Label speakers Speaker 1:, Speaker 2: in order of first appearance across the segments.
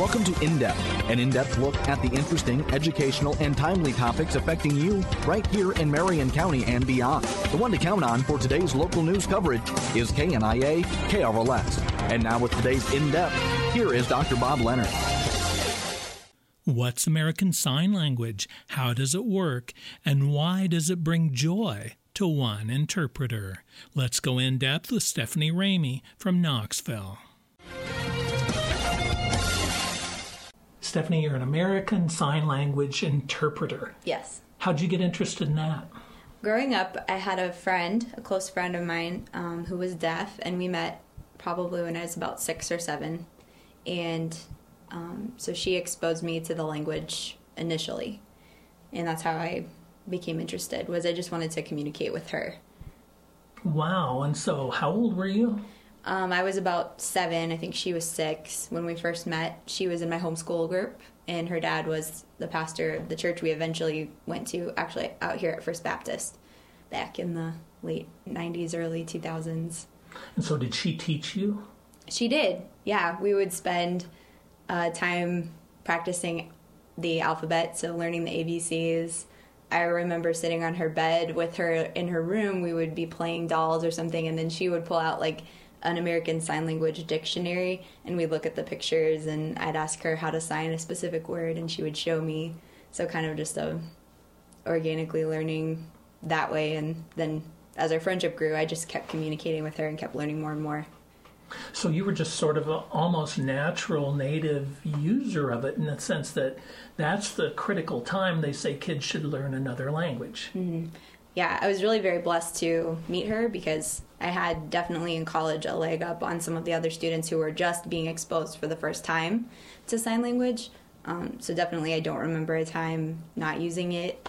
Speaker 1: Welcome to In Depth, an in-depth look at the interesting, educational, and timely topics affecting you right here in Marion County and beyond. The one to count on for today's local news coverage is KNIA KRLS. And now with today's In Depth, here is Dr. Bob Leonard.
Speaker 2: What's American Sign Language? How does it work? And why does it bring joy to one interpreter? Let's go in depth with Stephanie Ramey from Knoxville. Stephanie, you're an American Sign Language interpreter.
Speaker 3: Yes.
Speaker 2: How'd you get interested in that?
Speaker 3: Growing up, I had a friend, a close friend of mine, who was deaf, and we met probably when I was about 6 or 7. And so she exposed me to the language initially. And that's how I became interested, was I just wanted to communicate with her.
Speaker 2: Wow. And so how old were you?
Speaker 3: I was about 7. I think she was 6 when we first met. She was in my homeschool group, and her dad was the pastor of the church we eventually went to, actually out here at First Baptist, back in the late 90s, early 2000s.
Speaker 2: And so did she teach you?
Speaker 3: She did, yeah. We would spend time practicing the alphabet, so learning the ABCs. I remember sitting on her bed with her in her room. We would be playing dolls or something, and then she would pull out like an American Sign Language dictionary, and we'd look at the pictures, and I'd ask her how to sign a specific word, and she would show me. So kind of just organically learning that way, and then as our friendship grew, I just kept communicating with her and kept learning more and more.
Speaker 2: So you were just sort of an almost natural native user of it, in the sense that that's the critical time they say kids should learn another language.
Speaker 3: Mm-hmm. Yeah, I was really very blessed to meet her, because I had definitely in college a leg up on some of the other students who were just being exposed for the first time to sign language. So definitely I don't remember a time not using it.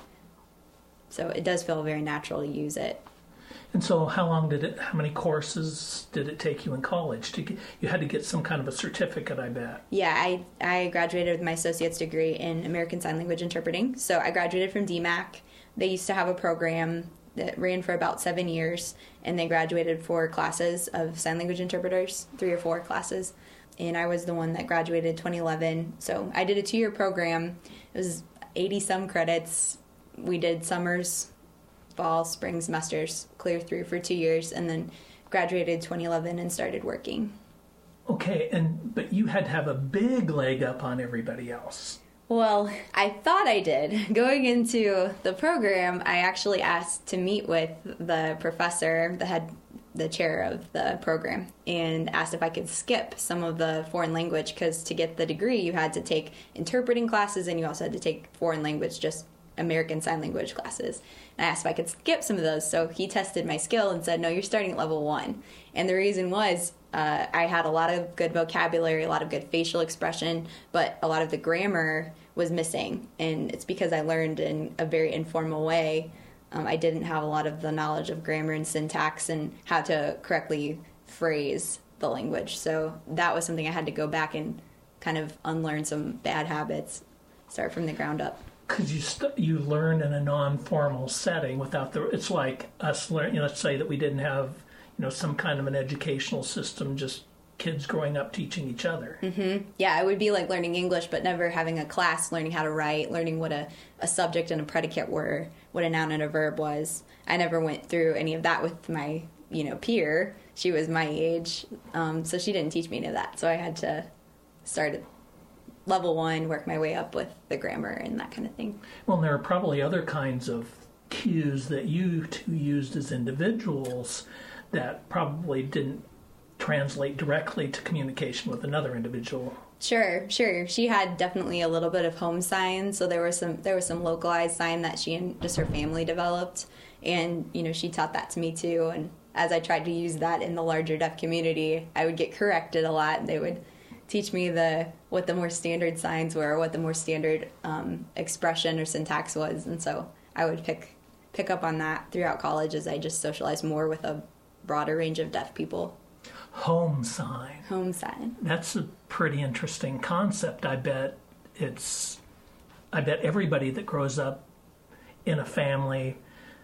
Speaker 3: So it does feel very natural to use it.
Speaker 2: And so how many courses did it take you in college? You had to get some kind of a certificate, I bet.
Speaker 3: Yeah, I graduated with my associate's degree in American Sign Language interpreting. So I graduated from DMAC. They used to have a program that ran for about 7 years, and they graduated 4 classes of sign language interpreters, 3 or 4 classes. And I was the one that graduated 2011. So I did a 2-year program. It was 80-some credits. We did summers, fall, spring semesters, clear through for 2 years, and then graduated 2011 and started working.
Speaker 2: Okay, but you had to have a big leg up on everybody else.
Speaker 3: Well, I thought I did. Going into the program, I actually asked to meet with the professor, the chair of the program, and asked if I could skip some of the foreign language, because to get the degree, you had to take interpreting classes, and you also had to take foreign language, just American Sign Language classes. And I asked if I could skip some of those, so he tested my skill and said, no, you're starting at level 1. And the reason was I had a lot of good vocabulary, a lot of good facial expression, but a lot of the grammar was missing. And it's because I learned in a very informal way. I didn't have a lot of the knowledge of grammar and syntax and how to correctly phrase the language. So that was something I had to go back and kind of unlearn some bad habits, start from the ground up.
Speaker 2: Because you learn in a non-formal setting without it's like us learn. Let's say that we didn't have some kind of an educational system, just kids growing up teaching each other.
Speaker 3: Mm-hmm. Yeah, it would be like learning English, but never having a class, learning how to write, learning what a subject and a predicate were, what a noun and a verb was. I never went through any of that with my peer. She was my age, so she didn't teach me any of that. So I had to start at level 1, work my way up with the grammar and that kind of thing.
Speaker 2: Well, there are probably other kinds of cues that you two used as individuals that probably didn't translate directly to communication with another individual.
Speaker 3: Sure. She had definitely a little bit of home sign, so there was some localized sign that she and just her family developed, and she taught that to me too. And as I tried to use that in the larger deaf community, I would get corrected a lot. They would teach me what the more standard signs were, what the more standard expression or syntax was, and so I would pick up on that throughout college as I just socialized more with a broader range of deaf people.
Speaker 2: Home sign.
Speaker 3: Home sign.
Speaker 2: That's a pretty interesting concept. I bet everybody that grows up in a family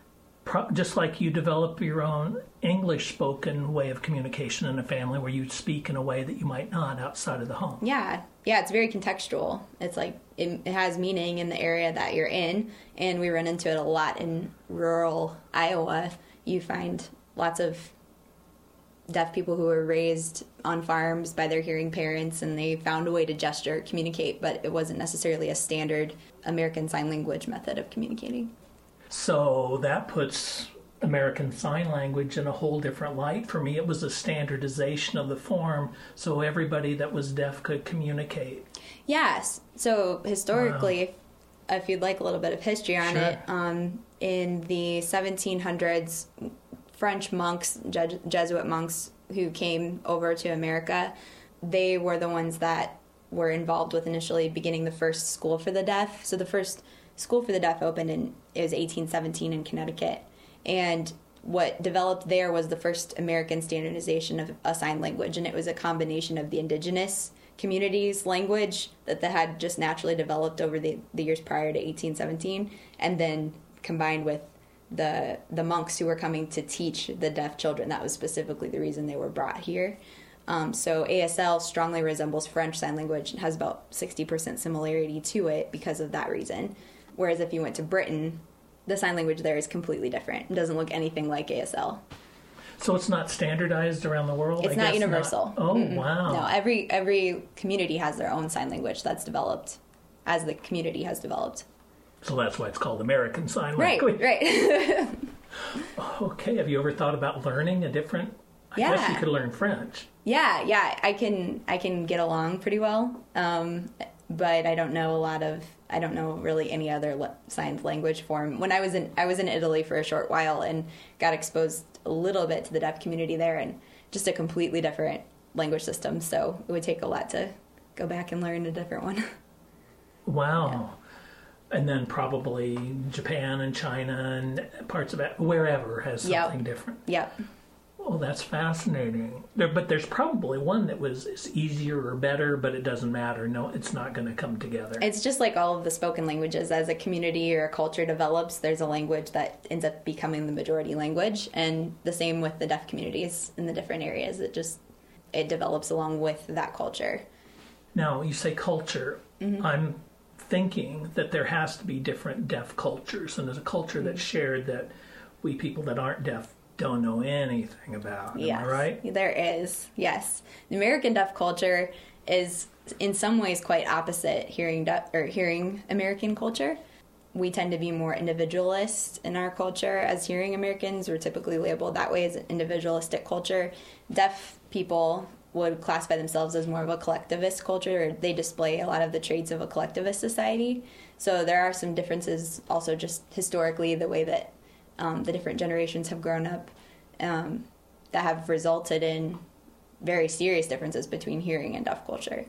Speaker 2: just like you develop your own English spoken way of communication in a family where you speak in a way that you might not outside of the home.
Speaker 3: Yeah, it's very contextual. It's like it has meaning in the area that you're in, and we run into it a lot in rural Iowa. You find lots of deaf people who were raised on farms by their hearing parents, and they found a way to gesture, communicate, but it wasn't necessarily a standard American Sign Language method of communicating.
Speaker 2: So that puts American Sign Language in a whole different light. For me, it was a standardization of the form so everybody that was deaf could communicate.
Speaker 3: Yes. So historically, if you'd like a little bit of history on it, in the 1700s, French monks, Jesuit monks who came over to America, they were the ones that were involved with initially beginning the first school for the deaf. So the first school for the deaf opened it was 1817 in Connecticut. And what developed there was the first American standardization of a sign language, and it was a combination of the indigenous communities' language that they had just naturally developed over the years prior to 1817, and then combined with the monks who were coming to teach the deaf children. That was specifically the reason they were brought here. So ASL strongly resembles French Sign Language and has about 60% similarity to it because of that reason. Whereas if you went to Britain, the sign language there is completely different. It doesn't look anything like ASL.
Speaker 2: So it's not standardized around the world?
Speaker 3: It's not universal.
Speaker 2: Oh, wow.
Speaker 3: No, every community has their own sign language that's developed as the community has developed.
Speaker 2: So that's why it's called American Sign Language.
Speaker 3: Right.
Speaker 2: Okay. Have you ever thought about learning a different... I guess you could learn French.
Speaker 3: Yeah. I can get along pretty well, but I don't know really any other sign language form. When I was in Italy for a short while and got exposed a little bit to the deaf community there, and just a completely different language system. So it would take a lot to go back and learn a different one.
Speaker 2: Wow.
Speaker 3: Yeah.
Speaker 2: And then probably Japan and China and parts of it, wherever has something different.
Speaker 3: Yep.
Speaker 2: Oh, that's fascinating. But there's probably one that is easier or better, but it doesn't matter. No, it's not going to come together.
Speaker 3: It's just like all of the spoken languages. As a community or a culture develops, there's a language that ends up becoming the majority language. And the same with the deaf communities in the different areas. It develops along with that culture.
Speaker 2: Now, you say culture. Mm-hmm. I'm thinking that there has to be different deaf cultures. And there's a culture that's shared that we people that aren't deaf don't know anything about.
Speaker 3: Yes,
Speaker 2: am I right?
Speaker 3: There is, yes. The American deaf culture is in some ways quite opposite hearing American culture. We tend to be more individualist in our culture as hearing Americans. We're typically labeled that way as an individualistic culture. Deaf people would classify themselves as more of a collectivist culture, or they display a lot of the traits of a collectivist society. So there are some differences also just historically, the way that the different generations have grown up that have resulted in very serious differences between hearing and deaf culture.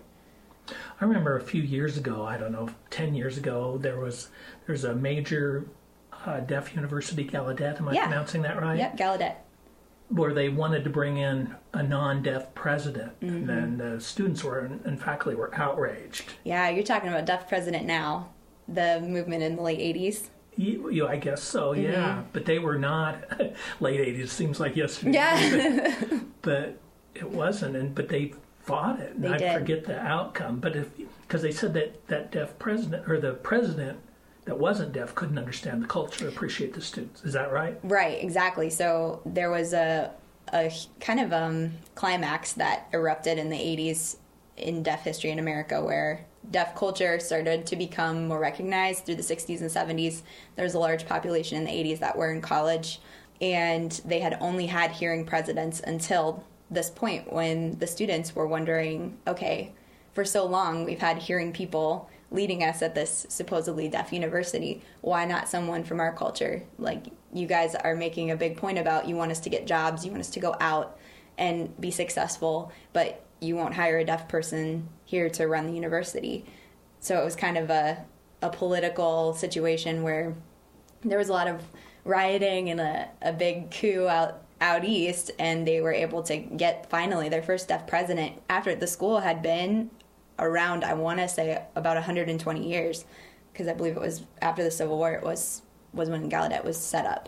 Speaker 2: I remember a few years ago, 10 years ago, there's a major deaf university, Gallaudet, am I pronouncing that right?
Speaker 3: Yep, Gallaudet.
Speaker 2: Where they wanted to bring in a non-deaf president, mm-hmm. and the students and faculty were outraged.
Speaker 3: Yeah, you're talking about Deaf President Now, the movement in the late 80s.
Speaker 2: I guess so, yeah. Mm-hmm. But they were not late 80s. Seems like yesterday.
Speaker 3: Yeah.
Speaker 2: but it wasn't. But they fought it. And I forget the outcome. But because they said that deaf president, or the president that wasn't deaf, couldn't understand the culture, appreciate the students. Is that right?
Speaker 3: Right. Exactly. So there was a kind of climax that erupted in the 80s in deaf history in America, where deaf culture started to become more recognized through the 60s and 70s. There was a large population in the 80s that were in college, and they had only had hearing presidents until this point when the students were wondering, okay, for so long we've had hearing people leading us at this supposedly deaf university. Why not someone from our culture? Like, you guys are making a big point about you want us to get jobs, you want us to go out and be successful, but you won't hire a deaf person here to run the university. So it was kind of a political situation where there was a lot of rioting and a big coup out east, and they were able to get finally their first deaf president after the school had been around, I want to say, about 120 years, because I believe it was after the Civil War, it was when Gallaudet was set up.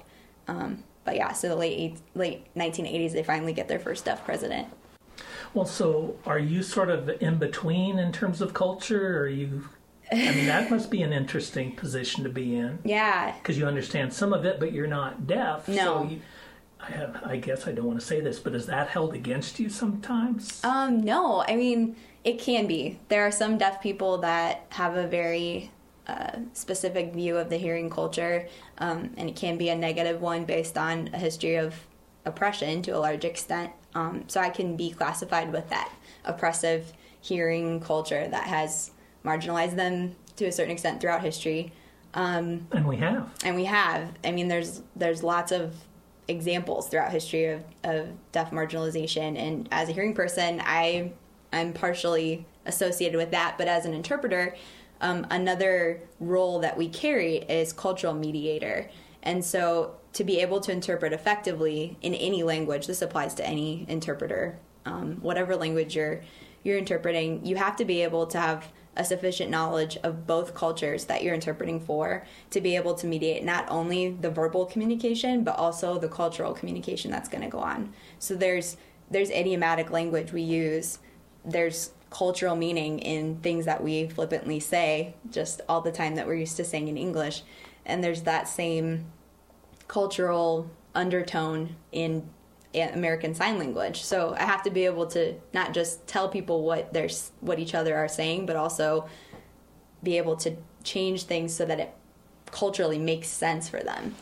Speaker 3: But yeah, so the late 1980s, they finally get their first deaf president.
Speaker 2: Well, so are you sort of in between in terms of culture? Or are you? I mean, that must be an interesting position to be in.
Speaker 3: Yeah.
Speaker 2: Because you understand some of it, but you're not deaf.
Speaker 3: No.
Speaker 2: So I guess I don't want to say this, but is that held against you sometimes?
Speaker 3: No. I mean, it can be. There are some deaf people that have a very specific view of the hearing culture, and it can be a negative one based on a history of oppression to a large extent. So I can be classified with that oppressive hearing culture that has marginalized them to a certain extent throughout history.
Speaker 2: And we have.
Speaker 3: I mean, there's lots of examples throughout history of deaf marginalization. And as a hearing person, I'm partially associated with that. But as an interpreter, another role that we carry is cultural mediator. And so to be able to interpret effectively in any language, this applies to any interpreter, whatever language you're interpreting, you have to be able to have a sufficient knowledge of both cultures that you're interpreting for to be able to mediate not only the verbal communication, but also the cultural communication that's going to go on. So there's idiomatic language we use. There's cultural meaning in things that we flippantly say just all the time that we're used to saying in English. And there's that same cultural undertone in American Sign Language. So I have to be able to not just tell people what each other are saying, but also be able to change things so that it culturally makes sense for them.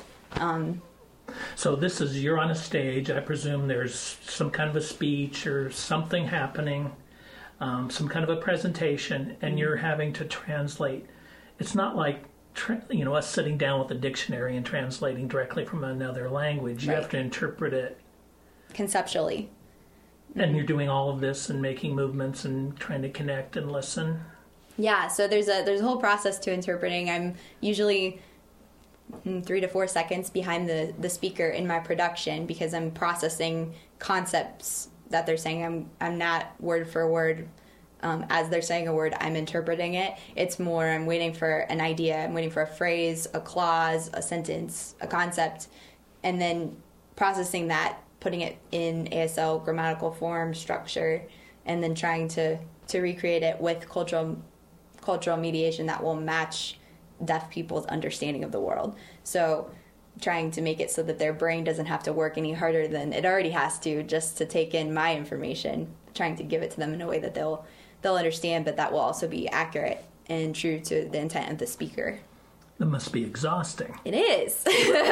Speaker 2: So this is, you're on a stage. I presume there's some kind of a speech or something happening, some kind of a presentation, and you're having to translate. It's not like us sitting down with a dictionary and translating directly from another language. You have to interpret it
Speaker 3: conceptually.
Speaker 2: And you're doing all of this and making movements and trying to connect and listen.
Speaker 3: Yeah, so there's a whole process to interpreting. I'm usually 3 to 4 seconds behind the speaker in my production because I'm processing concepts that they're saying. I'm not word for word. As they're saying a word, I'm interpreting it. It's more I'm waiting for an idea. I'm waiting for a phrase, a clause, a sentence, a concept, and then processing that, putting it in ASL grammatical form, structure, and then trying to recreate it with cultural mediation that will match deaf people's understanding of the world. So trying to make it so that their brain doesn't have to work any harder than it already has to just to take in my information, trying to give it to them in a way that they'll understand, but that will also be accurate and true to the intent of the speaker.
Speaker 2: That must be exhausting.
Speaker 3: It is.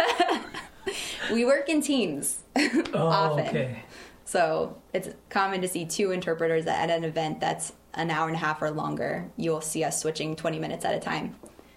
Speaker 3: We work in teams often.
Speaker 2: Okay.
Speaker 3: So it's common to see 2 interpreters at an event that's an hour and a half or longer. You'll see us switching 20 minutes at a time.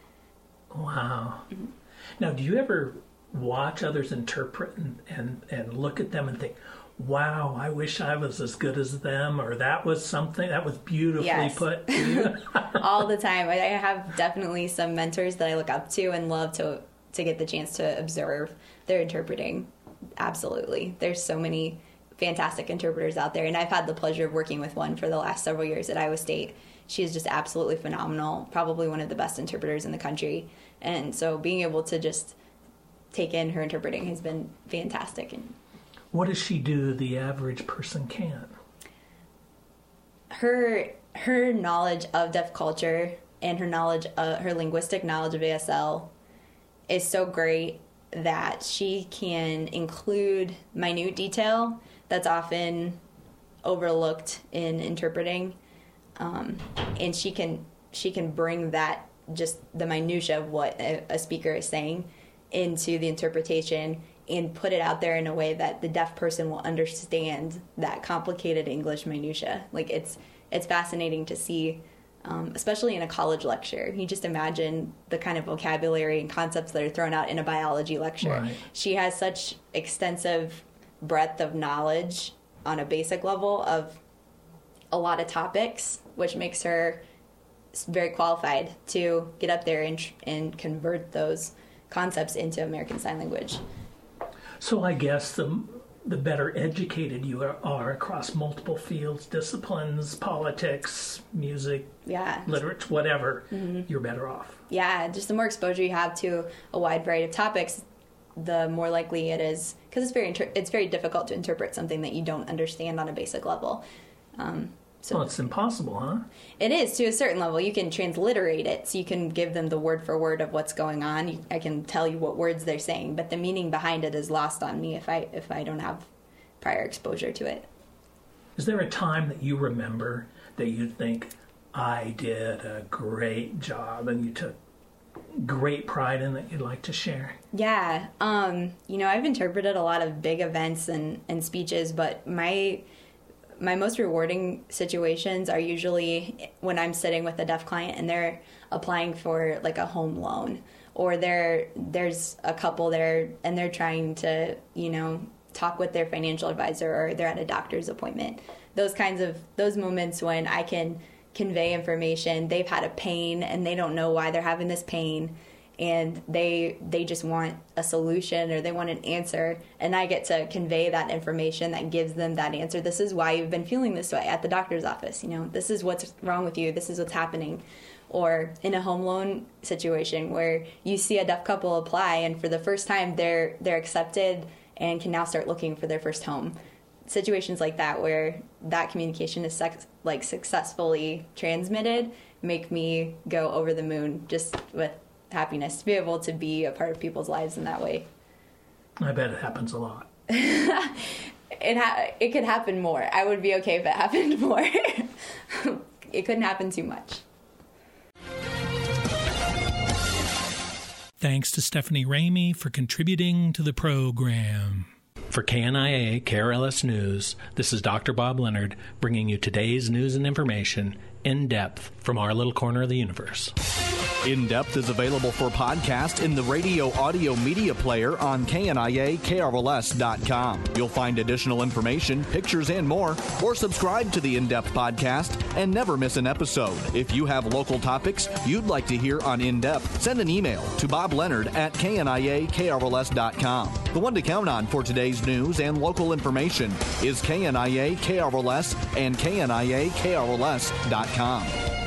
Speaker 2: Wow. Mm-hmm. Now, do you ever watch others interpret and look at them and think, wow, I wish I was as good as them, or that was beautifully put to you?
Speaker 3: All the time. I have definitely some mentors that I look up to and love to get the chance to observe their interpreting. Absolutely. There's so many fantastic interpreters out there, and I've had the pleasure of working with one for the last several years at Iowa State. She is just absolutely phenomenal, probably one of the best interpreters in the country. And so being able to just take in her interpreting has been fantastic.
Speaker 2: What does she do the average person can't?
Speaker 3: Her knowledge of deaf culture and her linguistic knowledge of ASL is so great that she can include minute detail that's often overlooked in interpreting, and she can bring that, just the minutia of what a speaker is saying, into the interpretation and put it out there in a way that the deaf person will understand that complicated English minutia. Like it's fascinating to see. Especially in a college lecture. You just imagine the kind of vocabulary and concepts that are thrown out in a biology lecture.
Speaker 2: Right.
Speaker 3: She has such extensive breadth of knowledge on a basic level of a lot of topics, which makes her very qualified to get up there and convert those concepts into American Sign Language.
Speaker 2: So I guess the better educated you are across multiple fields, disciplines, politics, music, literature, whatever, you're better off.
Speaker 3: Yeah, just the more exposure you have to a wide variety of topics, the more likely it is, because it's very difficult to interpret something that you don't understand on a basic level.
Speaker 2: So it's impossible, huh?
Speaker 3: It is, to a certain level. You can transliterate it, so you can give them the word for word of what's going on. I can tell you what words they're saying, but the meaning behind it is lost on me if I don't have prior exposure to it.
Speaker 2: Is there a time that you remember that you think, I did a great job, and you took great pride in that you'd like to share?
Speaker 3: Yeah. I've interpreted a lot of big events and speeches, but my most rewarding situations are usually when I'm sitting with a deaf client and they're applying for like a home loan, or there's a couple there and they're trying to, talk with their financial advisor, or they're at a doctor's appointment. Those moments when I can convey information. They've had a pain and they don't know why they're having this pain, and they just want a solution, or they want an answer, and I get to convey that information that gives them that answer. This is why you've been feeling this way at the doctor's office. This is what's wrong with you. This is what's happening. Or in a home loan situation where you see a deaf couple apply, and for the first time they're accepted and can now start looking for their first home. Situations like that where that communication is successfully transmitted make me go over the moon just with happiness to be able to be a part of people's lives in that way.
Speaker 2: I bet it happens a lot.
Speaker 3: It could happen more. I would be okay if it happened more. It couldn't happen too much.
Speaker 4: Thanks to Stephanie Ramey for contributing to the program. For KNIA KRLS News, this is Dr. Bob Leonard bringing you today's news and information in depth from our little corner of the universe.
Speaker 1: In Depth is available for podcast in the radio audio media player on KNIA-KRLS.com. You'll find additional information, pictures, and more, or subscribe to the In Depth podcast and never miss an episode. If you have local topics you'd like to hear on In Depth, send an email to bobleonard@KNIA-KRLS.com. The one to count on for today's news and local information is KNIA-KRLS and KNIA-KRLS.com.